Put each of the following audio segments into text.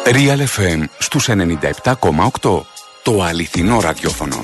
Real FM στους 97,8. Το αληθινό ραδιόφωνο.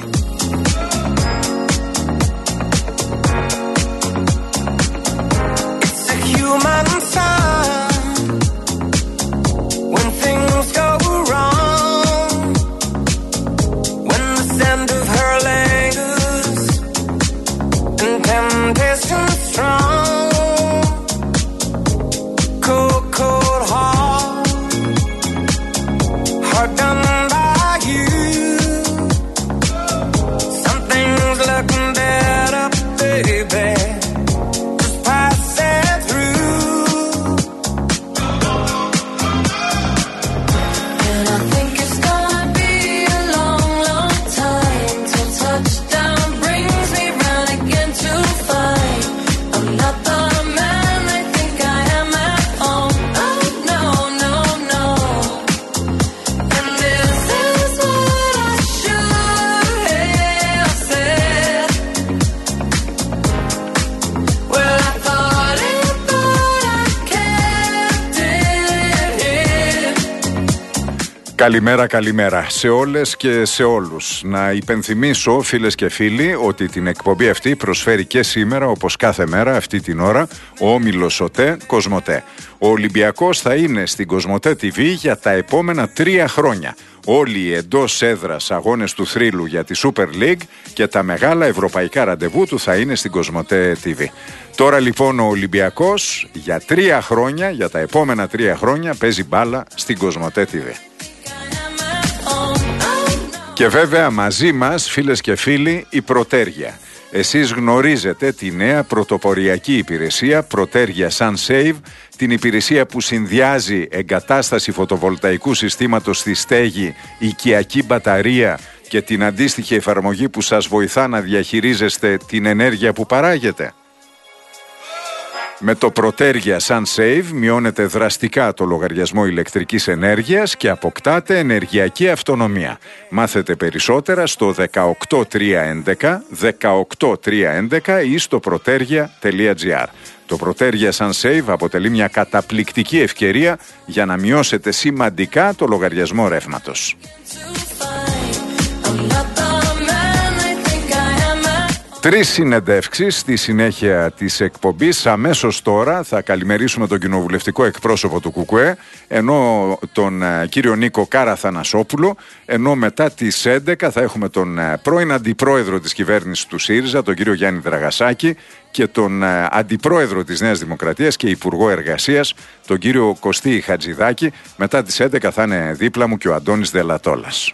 Καλημέρα σε όλες και σε όλους. Να υπενθυμίσω, φίλες και φίλοι, ότι την εκπομπή αυτή προσφέρει και σήμερα, όπως κάθε μέρα αυτή την ώρα, ο όμιλος ΟΤΕ Κοσμοτέ. Ο Ολυμπιακός θα είναι στην Κοσμοτέ TV για τα επόμενα 3 χρόνια. Όλοι οι εντός έδρας αγώνες του θρύλου για τη Super League και τα μεγάλα ευρωπαϊκά ραντεβού του θα είναι στην Κοσμοτέ TV. Τώρα λοιπόν ο Ολυμπιακός για 3 χρόνια, για τα επόμενα 3 χρόνια παίζει μπάλα στην Κοσμοτέ TV. Και βέβαια μαζί μας, φίλες και φίλοι, η Πρωτέργεια. Εσείς γνωρίζετε τη νέα πρωτοποριακή υπηρεσία Πρωτέργεια SunSave, την υπηρεσία που συνδυάζει εγκατάσταση φωτοβολταϊκού συστήματος στη στέγη, οικιακή μπαταρία και την αντίστοιχη εφαρμογή που σας βοηθά να διαχειρίζεστε την ενέργεια που παράγετε. Με το Πρωτέργεια SunSave μειώνετε δραστικά το λογαριασμό ηλεκτρικής ενέργειας και αποκτάτε ενεργειακή αυτονομία. Μάθετε περισσότερα στο 18311, 18311 ή στο protergia.gr. Το Πρωτέργεια SunSave αποτελεί μια καταπληκτική ευκαιρία για να μειώσετε σημαντικά το λογαριασμό ρεύματος. 3 συνεντεύξεις στη συνέχεια της εκπομπής. Αμέσως τώρα θα καλημερίσουμε τον κοινοβουλευτικό εκπρόσωπο του ΚΚΕ, ενώ τον κύριο Νίκο Καραθανασόπουλο, ενώ μετά τις 11 θα έχουμε τον πρώην αντιπρόεδρο της κυβέρνησης του ΣΥΡΙΖΑ, τον κύριο Γιάννη Δραγασάκη, και τον αντιπρόεδρο της Νέας Δημοκρατίας και υπουργό εργασίας, τον κύριο Κωστή Χατζηδάκη. Μετά τις 11 θα είναι δίπλα μου και ο Αντώνης Δελατόλας.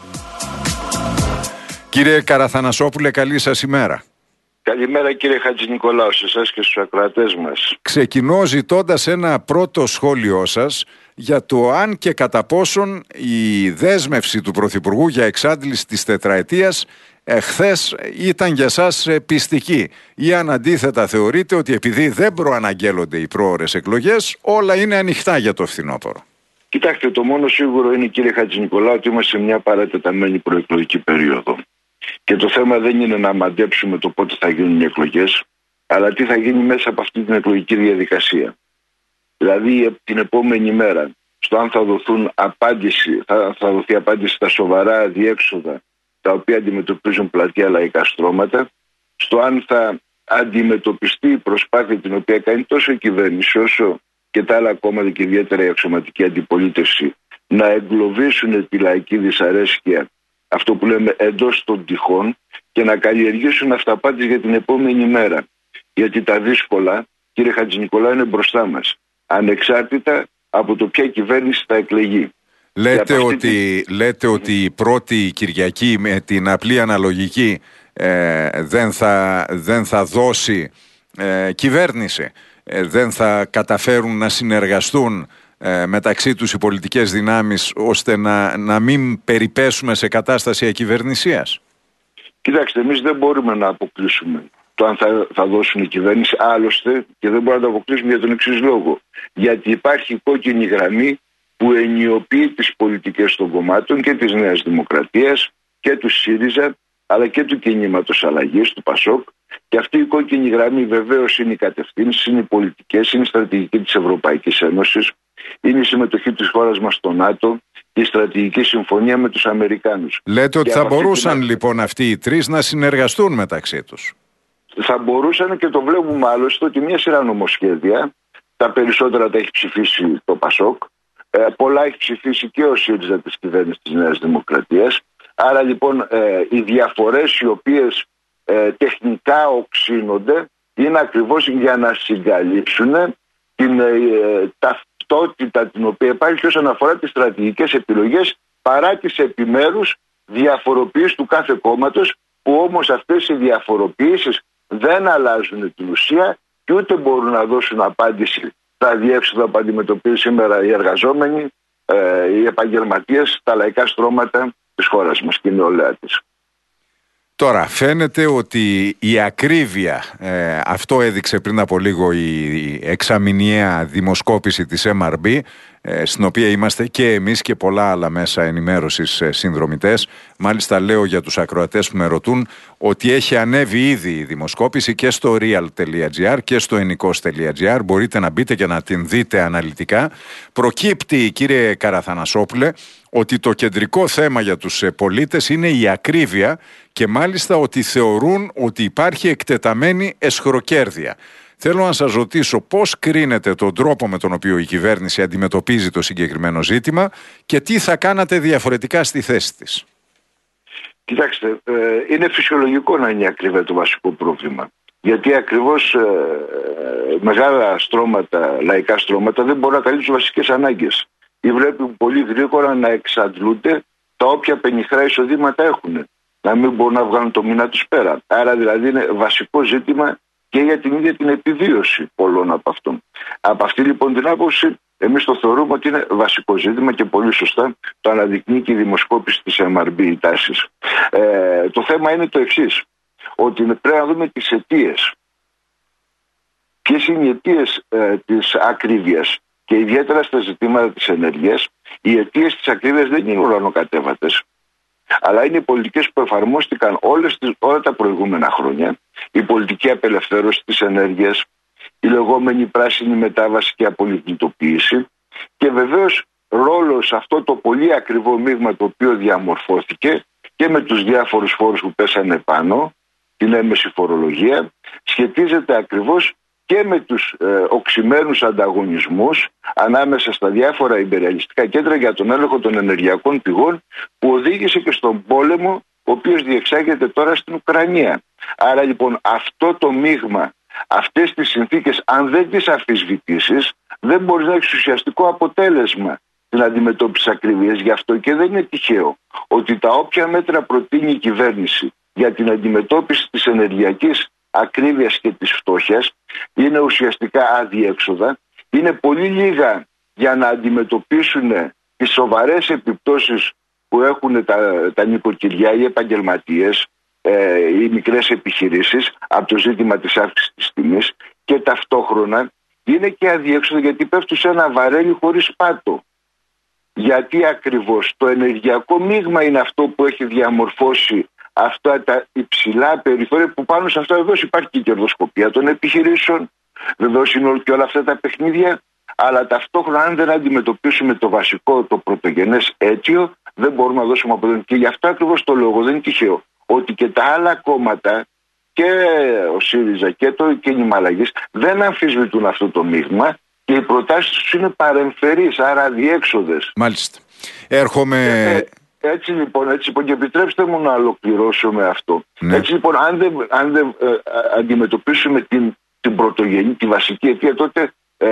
Κύριε Καραθανασόπουλε, καλή σας ημέρα. Καλημέρα κύριε Χατζηνικολάου, σε εσάς και στους ακροατές μας. Ξεκινώ ζητώντας ένα πρώτο σχόλιο σας για το αν και κατά πόσον η δέσμευση του Πρωθυπουργού για εξάντληση της τετραετίας χθες ήταν για σας πιστική, ή αν αντίθετα θεωρείτε ότι επειδή δεν προαναγγέλλονται οι πρόωρες εκλογές όλα είναι ανοιχτά για το φθινόπωρο. Κοιτάξτε, το μόνο σίγουρο είναι κύριε Χατζηνικολάου ότι είμαστε σε μια παρατεταμένη προεκλογική περίοδο. Και το θέμα δεν είναι να μαντέψουμε το πότε θα γίνουν οι εκλογές, αλλά τι θα γίνει μέσα από αυτή την εκλογική διαδικασία. Δηλαδή την επόμενη μέρα, στο αν θα δοθεί απάντηση στα σοβαρά αδιέξοδα τα οποία αντιμετωπίζουν πλατεία λαϊκά στρώματα, στο αν θα αντιμετωπιστεί η προσπάθεια την οποία κάνει τόσο η κυβέρνηση όσο και τα άλλα κόμματα και ιδιαίτερα η αξιωματική αντιπολίτευση να εγκλωβίσουν τη λαϊκή δυσαρέσκεια, αυτό που λέμε εντός των τυχών, και να καλλιεργήσουν αυταπάτης για την επόμενη μέρα. Γιατί τα δύσκολα, κύριε Χατζηνικολάου, είναι μπροστά μας, ανεξάρτητα από το ποια κυβέρνηση θα εκλεγεί. Λέτε ότι η πρώτη Κυριακή με την απλή αναλογική δεν θα δώσει κυβέρνηση, δεν θα καταφέρουν να συνεργαστούν μεταξύ τους οι πολιτικές δυνάμεις ώστε να μην περιπέσουμε σε κατάσταση ακυβερνησίας. Κοιτάξτε, εμείς δεν μπορούμε να αποκλείσουμε το αν θα δώσουν η κυβέρνηση, άλλωστε, και δεν μπορούμε να το αποκλείσουμε για τον εξής λόγο. Γιατί υπάρχει κόκκινη γραμμή που ενιοποιεί τις πολιτικές των κομμάτων και της Νέας Δημοκρατίας και του ΣΥΡΙΖΑ, αλλά και του κινήματος αλλαγής, του ΠΑΣΟΚ. Και αυτή η κόκκινη γραμμή βεβαίως είναι οι κατευθύνσεις, είναι οι πολιτικές, είναι η στρατηγική της Ευρωπαϊκής Ένωσης, είναι η συμμετοχή της χώρας μας στο ΝΑΤΟ και η στρατηγική συμφωνία με τους Αμερικάνους. Λέτε ότι θα μπορούσαν λοιπόν αυτοί οι τρεις να συνεργαστούν μεταξύ τους. Θα μπορούσαν, και το βλέπουμε άλλωστε ότι μια σειρά νομοσχέδια, τα περισσότερα τα έχει ψηφίσει το ΠΑΣΟΚ, πολλά έχει ψηφίσει και ο ΣΥΡΙΖΑ της κυβέρνησης της Νέας Δημοκρατίας. Άρα λοιπόν οι διαφορές οι οποίες τεχνικά οξύνονται είναι ακριβώς για να συγκαλύψουν την ταυτότητα την οποία υπάρχει όσον αφορά τις στρατηγικές επιλογές, παρά τις επιμέρους διαφοροποιήσεις του κάθε κόμματος, που όμως αυτές οι διαφοροποιήσεις δεν αλλάζουν την ουσία και ούτε μπορούν να δώσουν απάντηση στα διεύσοδα που αντιμετωπίζουν σήμερα οι εργαζόμενοι, οι επαγγελματίες, τα λαϊκά στρώματα της χώρας μας και η νεολαία της. Τώρα φαίνεται ότι η ακρίβεια, αυτό έδειξε πριν από λίγο η εξαμηνιαία δημοσκόπηση της MRB, στην οποία είμαστε και εμείς και πολλά άλλα μέσα ενημέρωσης συνδρομητές. Μάλιστα λέω για τους ακροατές που με ρωτούν ότι έχει ανέβει ήδη η δημοσκόπηση και στο real.gr και στο enikos.gr. Μπορείτε να μπείτε και να την δείτε αναλυτικά. Προκύπτει, κύριε Καραθανασόπουλε, ότι το κεντρικό θέμα για τους πολίτες είναι η ακρίβεια και μάλιστα ότι θεωρούν ότι υπάρχει εκτεταμένη εσχροκέρδεια. Θέλω να σας ρωτήσω πώς κρίνετε τον τρόπο με τον οποίο η κυβέρνηση αντιμετωπίζει το συγκεκριμένο ζήτημα και τι θα κάνατε διαφορετικά στη θέση της. Κοιτάξτε, είναι φυσιολογικό να είναι η ακρίβεια το βασικό πρόβλημα. Γιατί ακριβώς μεγάλα στρώματα, λαϊκά στρώματα δεν μπορούν να καλύψουν βασικές ανάγκες. Ή βλέπουν πολύ γρήγορα να εξαντλούνται τα όποια πενιχρά εισοδήματα έχουν. Να μην μπορούν να βγάλουν το μήνα τους πέρα. Άρα δηλαδή είναι βασικό ζήτημα και για την ίδια την επιβίωση πολλών από αυτών. Από αυτή λοιπόν την άποψη, εμείς το θεωρούμε ότι είναι βασικό ζήτημα και πολύ σωστά το αναδεικνύει και η δημοσκόπηση της MRB, οι τάσεις. Το θέμα είναι το εξής, ότι πρέπει να δούμε τις αιτίες. Ποιες είναι οι αιτίες της ακρίβειας και ιδιαίτερα στα ζητήματα της ενέργειας. Οι αιτίες της ακρίβειας δεν είναι ουρανοκατέβατες, αλλά είναι οι πολιτικές που εφαρμόστηκαν όλα τα προηγούμενα χρόνια. Η πολιτική απελευθέρωση της ενέργειας, η λεγόμενη πράσινη μετάβαση και απολυτοποίηση και βεβαίως ρόλο σε αυτό το πολύ ακριβό μείγμα το οποίο διαμορφώθηκε και με τους διάφορους φόρους που πέσανε πάνω, την έμεση φορολογία, σχετίζεται ακριβώς και με τους οξυμένους ανταγωνισμούς ανάμεσα στα διάφορα ιμπεριαλιστικά κέντρα για τον έλεγχο των ενεργειακών πηγών, που οδήγησε και στον πόλεμο ο οποίος διεξάγεται τώρα στην Ουκρανία. Άρα λοιπόν αυτό το μείγμα, αυτές τις συνθήκες, αν δεν τις αμφισβητήσεις, δεν μπορείς να έχεις ουσιαστικό αποτέλεσμα στην αντιμετώπιση ακρίβειας. Γι' αυτό και δεν είναι τυχαίο ότι τα όποια μέτρα προτείνει η κυβέρνηση για την αντιμετώπιση της ενεργειακής ακρίβειας και της φτώχειας είναι ουσιαστικά αδιέξοδα, είναι πολύ λίγα για να αντιμετωπίσουν τις σοβαρές επιπτώσεις που έχουν τα νοικοκυριά, οι επαγγελματίες, οι μικρές επιχειρήσεις από το ζήτημα της αύξησης της τιμής, και ταυτόχρονα είναι και αδιέξοδο γιατί πέφτουν σε ένα βαρέλι χωρίς πάτο. Γιατί ακριβώς το ενεργειακό μείγμα είναι αυτό που έχει διαμορφώσει αυτά τα υψηλά περιθώρια, που πάνω σε αυτά βεβαίως υπάρχει και η κερδοσκοπία των επιχειρήσεων, βεβαίως είναι και όλα αυτά τα παιχνίδια, αλλά ταυτόχρονα αν δεν αντιμετωπίσουμε το βασικό, το πρωτογενές αίτιο, δεν μπορούμε να δώσουμε αποτέλεσμα. Και γι' αυτό ακριβώς το λόγο δεν είναι τυχαίο ότι και τα άλλα κόμματα, και ο ΣΥΡΙΖΑ και το κίνημα αλλαγής, δεν αμφισβητούν αυτό το μείγμα και οι προτάσεις τους είναι παρεμφερείς, άρα αδιέξοδες. Μάλιστα. Έρχομαι... Έτσι λοιπόν, και επιτρέψτε μου να ολοκληρώσω με αυτό. Ναι. Έτσι λοιπόν, αν δεν αντιμετωπίσουμε την πρωτογενή, τη βασική αιτία, τότε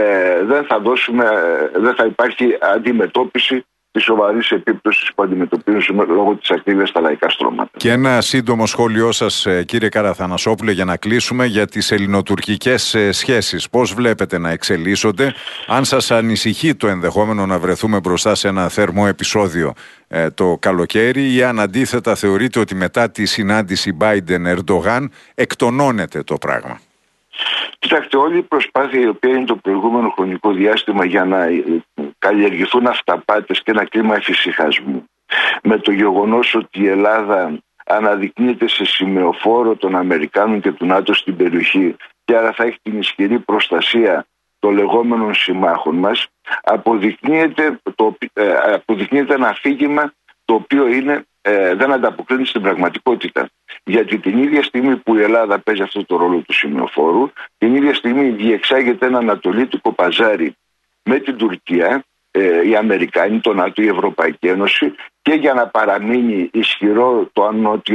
δεν θα υπάρχει αντιμετώπιση της σοβαρής επίπτωσης που αντιμετωπίζουμε λόγω της ακρίβειας στα λαϊκά στρώματα. Και ένα σύντομο σχόλιο σας, κύριε Καραθανασόπουλε, για να κλείσουμε, για τις ελληνοτουρκικές σχέσεις. Πώς βλέπετε να εξελίσσονται, αν σας ανησυχεί το ενδεχόμενο να βρεθούμε μπροστά σε ένα θερμό επεισόδιο το καλοκαίρι, ή αν αντίθετα θεωρείτε ότι μετά τη συνάντηση Biden-Ερντογάν εκτονώνεται το πράγμα? Κοιτάξτε, όλη η προσπάθεια η οποία είναι το προηγούμενο χρονικό διάστημα για να καλλιεργηθούν αυταπάτες και ένα κλίμα εφησυχασμού, με το γεγονός ότι η Ελλάδα αναδεικνύεται σε σημεοφόρο των Αμερικάνων και του ΝΑΤΟ στην περιοχή και άρα θα έχει την ισχυρή προστασία των λεγόμενων συμμάχων μας, αποδεικνύεται ένα αφήγημα το οποίο δεν ανταποκρίνεται στην πραγματικότητα. Γιατί την ίδια στιγμή που η Ελλάδα παίζει αυτό το ρόλο του σημειοφόρου, την ίδια στιγμή διεξάγεται ένα ανατολίτικο παζάρι με την Τουρκία, οι Αμερικάνοι, το ΝΑΤΟ, η Ευρωπαϊκή Ένωση, και για να παραμείνει ισχυρό ο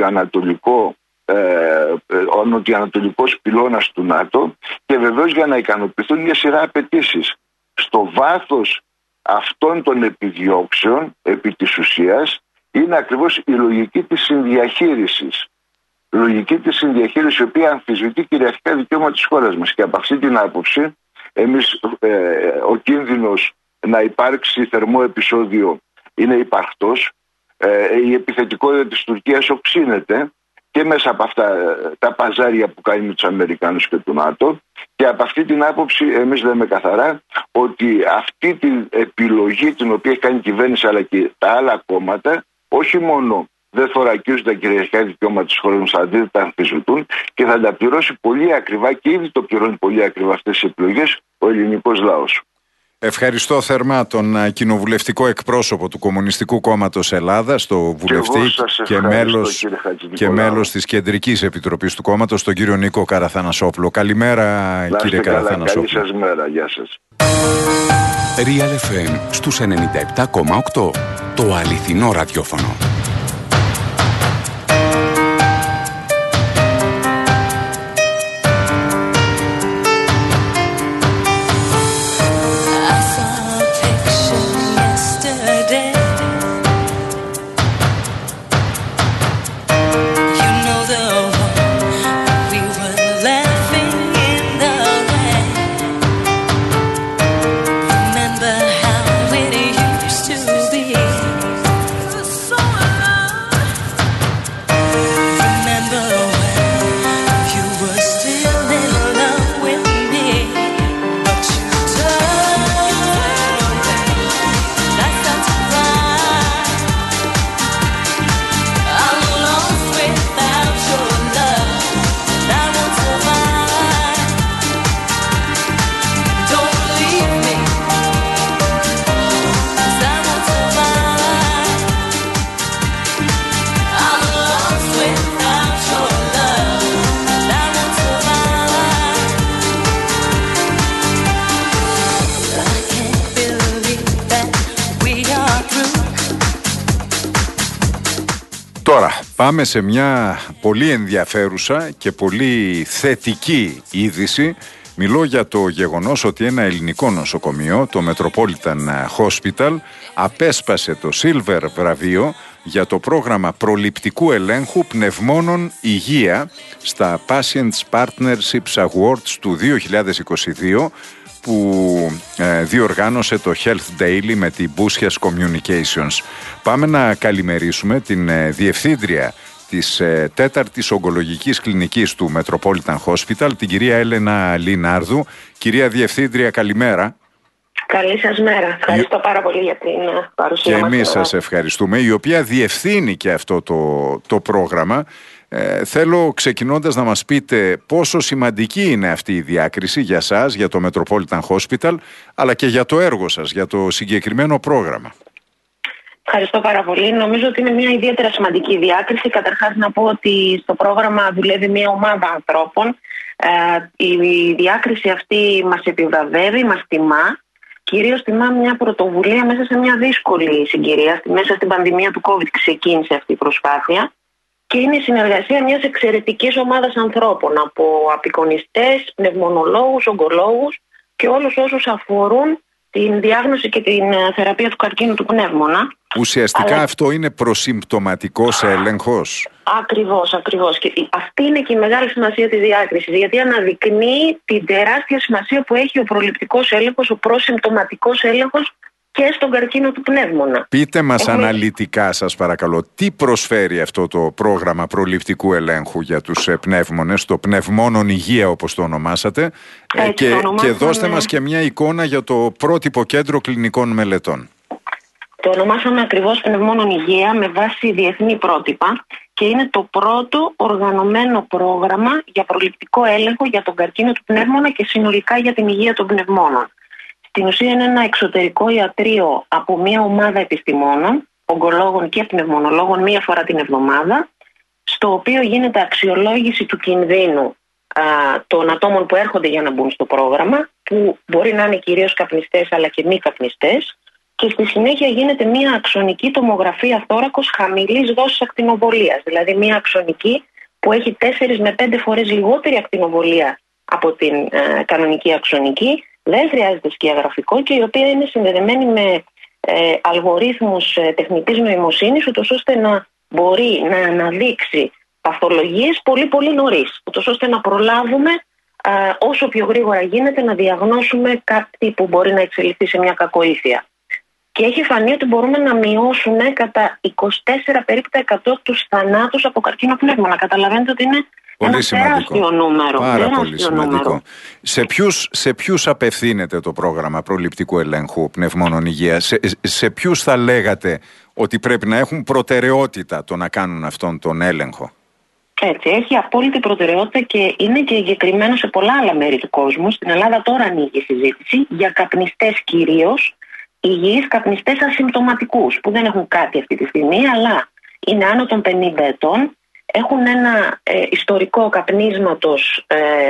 νοτιοανατολικός πυλώνας του ΝΑΤΟ, και βεβαίως για να ικανοποιηθούν μια σειρά απαιτήσεις. Στο βάθος αυτών των επιδιώξεων, επί της ουσίας, είναι ακριβώς η λογική της συνδιαχείρισης. Λογική της συνδιαχείρισης, η οποία αμφισβητεί κυριαρχικά δικαίωμα της χώρας μας. Και από αυτή την άποψη, ο κίνδυνος να υπάρξει θερμό επεισόδιο είναι υπαρκτός. Η επιθετικότητα της Τουρκίας οξύνεται και μέσα από αυτά τα παζάρια που κάνει με τους Αμερικάνους και του ΝΑΤΟ. Και από αυτή την άποψη εμείς λέμε καθαρά ότι αυτή την επιλογή την οποία έχει κάνει η κυβέρνηση αλλά και τα άλλα κόμματα, όχι μόνο δεν θωρακίζουν τα κυριαρχικά δικαιώματα της χώρας μας, αντίθετα τα αμφισβητούν, και θα τα πληρώσει πολύ ακριβά, και ήδη το πληρώνει πολύ ακριβά αυτές τις επιλογές, ο ελληνικός λαός. Ευχαριστώ θερμά τον κοινοβουλευτικό εκπρόσωπο του Κομμουνιστικού Κόμματος Ελλάδας, το βουλευτή και μέλος της Κεντρικής Επιτροπής του Κόμματος, τον κύριο Νίκο Καραθανασόπουλο. Καλημέρα, κύριε Καραθανασόπουλο. Καλή σας μέρα, γεια σας. Real FM στους 97,8, το αληθινό ραδιόφωνο. Τώρα πάμε σε μια πολύ ενδιαφέρουσα και πολύ θετική είδηση. Μιλώ για το γεγονός ότι ένα ελληνικό νοσοκομείο, το Metropolitan Hospital, απέσπασε το Silver βραβείο για το πρόγραμμα προληπτικού ελέγχου πνευμόνων υγεία στα Patients Partnerships Awards του 2022, που διοργάνωσε το Health Daily με την Busias Communications. Πάμε να καλημερίσουμε την διευθύντρια της τέταρτης ογκολογικής κλινικής του Metropolitan Hospital, την κυρία Έλενα Λινάρδου. Κυρία Διευθύντρια, καλημέρα. Καλή σας μέρα. Ευχαριστώ πάρα πολύ για την παρουσία μας. Και εμείς σας ευχαριστούμε, η οποία διευθύνει και αυτό το πρόγραμμα. Θέλω ξεκινώντας να μας πείτε πόσο σημαντική είναι αυτή η διάκριση για σας, για το Metropolitan Hospital, αλλά και για το έργο σας, για το συγκεκριμένο πρόγραμμα. Ευχαριστώ πάρα πολύ. Νομίζω ότι είναι μια ιδιαίτερα σημαντική διάκριση. Καταρχάς να πω ότι στο πρόγραμμα δουλεύει μια ομάδα ανθρώπων. Η διάκριση αυτή μας επιβραβεύει, μας τιμά. Κυρίως τιμά μια πρωτοβουλία μέσα σε μια δύσκολη συγκυρία. Μέσα στην πανδημία του COVID ξεκίνησε αυτή η προσπάθεια. Και είναι η συνεργασία μιας εξαιρετικής ομάδας ανθρώπων, από απεικονιστές, πνευμονολόγους, ογκολόγους και όλους όσους αφορούν την διάγνωση και την θεραπεία του καρκίνου του πνεύμονα. Ουσιαστικά αυτό είναι προσυμπτωματικός έλεγχος. Ακριβώς. Και αυτή είναι και η μεγάλη σημασία της διάκρισης, γιατί αναδεικνύει την τεράστια σημασία που έχει ο προληπτικός έλεγχος, ο προσυμπτωματικός έλεγχος και στον καρκίνο του πνεύμονα. Πείτε μας αναλυτικά, σας παρακαλώ, τι προσφέρει αυτό το πρόγραμμα προληπτικού ελέγχου για τους πνεύμονες, το πνευμόνων υγεία όπως το ονομάσατε, και δώστε μας και μια εικόνα για το πρότυπο κέντρο κλινικών μελετών. Το ονομάσαμε ακριβώς πνευμόνων υγεία με βάση διεθνή πρότυπα. και είναι το πρώτο οργανωμένο πρόγραμμα για προληπτικό έλεγχο για τον καρκίνο του πνεύμονα και συνολικά για την υγεία των πνευμόνων. Στην ουσία είναι ένα εξωτερικό ιατρείο από μια ομάδα επιστημόνων, ογκολόγων και πνευμονολόγων, μία φορά την εβδομάδα, στο οποίο γίνεται αξιολόγηση του κινδύνου των ατόμων που έρχονται για να μπουν στο πρόγραμμα, που μπορεί να είναι κυρίως καπνιστές αλλά και μη καπνιστές, και στη συνέχεια γίνεται μια αξονική τομογραφία θώρακος χαμηλής δόσης ακτινοβολίας, δηλαδή μια αξονική που έχει 4 με 5 φορές λιγότερη ακτινοβολία από την κανονική αξονική, δεν χρειάζεται σκιαγραφικό και η οποία είναι συνδεδεμένη με αλγορίθμους τεχνητής νοημοσύνης, ούτως ώστε να μπορεί να αναδείξει παθολογίες πολύ πολύ νωρίς, ούτως ώστε να προλάβουμε όσο πιο γρήγορα γίνεται να διαγνώσουμε κάτι που μπορεί να εξελιχθεί σε μια κακοήθεια. Και έχει φανεί ότι μπορούμε να μειώσουμε κατά 24 περίπου τα 100 τους θανάτους από καρκίνο πνεύμονα. Καταλαβαίνετε ότι είναι ένα τεράστιο νούμερο. Πάρα πολύ σημαντικό. Σε ποιους απευθύνεται το πρόγραμμα προληπτικού ελέγχου πνευμόνων υγείας? Σε ποιους θα λέγατε ότι πρέπει να έχουν προτεραιότητα το να κάνουν αυτόν τον έλεγχο? Έτσι, έχει απόλυτη προτεραιότητα και είναι και εγκεκριμένο σε πολλά άλλα μέρη του κόσμου. Στην Ελλάδα τώρα ανοίγει η συζήτηση για καπνιστές κυρίως, υγιείς καπνιστές ασυμπτωματικούς που δεν έχουν κάτι αυτή τη στιγμή, αλλά είναι άνω των 50 ετών, έχουν ένα ιστορικό καπνίσματος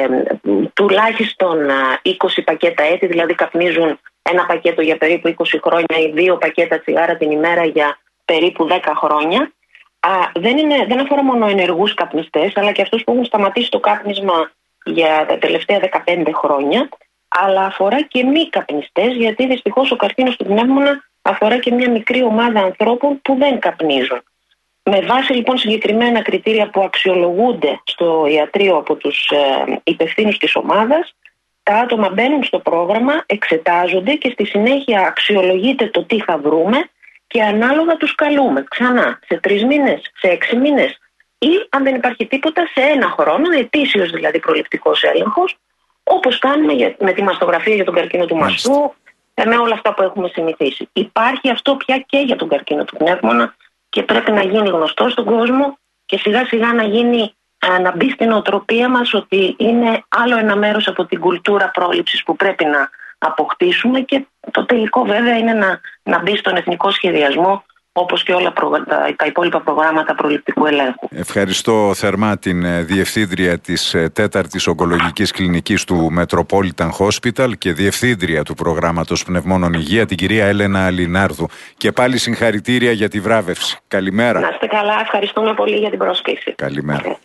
τουλάχιστον 20 πακέτα έτη, δηλαδή καπνίζουν ένα πακέτο για περίπου 20 χρόνια ή 2 πακέτα τσιγάρα την ημέρα για περίπου 10 χρόνια. Δεν αφορά μόνο ενεργούς καπνιστές, αλλά και αυτούς που έχουν σταματήσει το κάπνισμα για τα τελευταία 15 χρόνια, αλλά αφορά και μη καπνιστές, γιατί δυστυχώς ο καρκίνος του πνεύμονα αφορά και μια μικρή ομάδα ανθρώπων που δεν καπνίζουν. Με βάση λοιπόν συγκεκριμένα κριτήρια που αξιολογούνται στο ιατρείο από τους υπευθύνους της ομάδας, τα άτομα μπαίνουν στο πρόγραμμα, εξετάζονται και στη συνέχεια αξιολογείται το τι θα βρούμε και ανάλογα τους καλούμε ξανά σε 3 μήνες, σε 6 μήνες ή αν δεν υπάρχει τίποτα σε 1 χρόνο, ετήσιος δηλαδή προληπτικός έλεγχος, όπως κάνουμε με τη μαστογραφία για τον καρκίνο του μαστού, με όλα αυτά που έχουμε συνηθίσει. Υπάρχει αυτό πια και για τον καρκίνο του πνεύμονα και πρέπει να γίνει γνωστό στον κόσμο και σιγά σιγά να μπει στην οτροπία μας ότι είναι άλλο ένα μέρος από την κουλτούρα πρόληψης που πρέπει να αποκτήσουμε, και το τελικό βέβαια είναι να μπει στον εθνικό σχεδιασμό όπως και όλα τα υπόλοιπα προγράμματα προληπτικού ελέγχου. Ευχαριστώ θερμά την Διευθύντρια της 4ης Ογκολογικής Κλινικής του Metropolitan Hospital και Διευθύντρια του Προγράμματος Πνευμόνων Υγεία, την κυρία Έλενα Λινάρδου. Και πάλι συγχαρητήρια για τη βράβευση. Καλημέρα. Να είστε καλά, ευχαριστούμε πολύ για την πρόσκληση. Καλημέρα.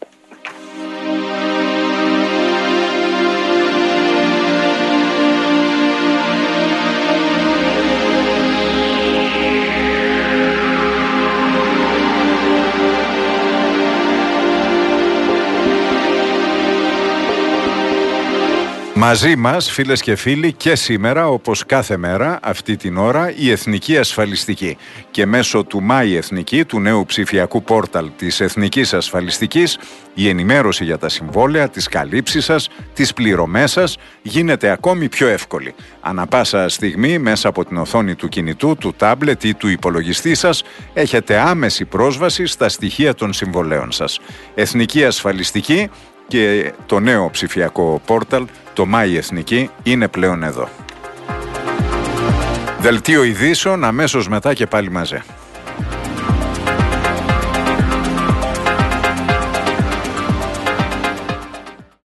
Μαζί μας, φίλες και φίλοι, και σήμερα, όπως κάθε μέρα, αυτή την ώρα, η Εθνική Ασφαλιστική. Και μέσω του ΜΑΗ Εθνική, του νέου ψηφιακού πόρταλ της Εθνικής Ασφαλιστικής, η ενημέρωση για τα συμβόλαια, τις καλύψεις σας, τις πληρωμές σας γίνεται ακόμη πιο εύκολη. Ανά πάσα στιγμή, μέσα από την οθόνη του κινητού, του τάμπλετ ή του υπολογιστή σας, έχετε άμεση πρόσβαση στα στοιχεία των συμβολέων σας. Εθνική Ασφαλιστική και το νέο ψηφιακό πόρταλ, το ΜΑΗ Εθνική, είναι πλέον εδώ. Δελτίο ειδήσεων αμέσως μετά και πάλι μαζί.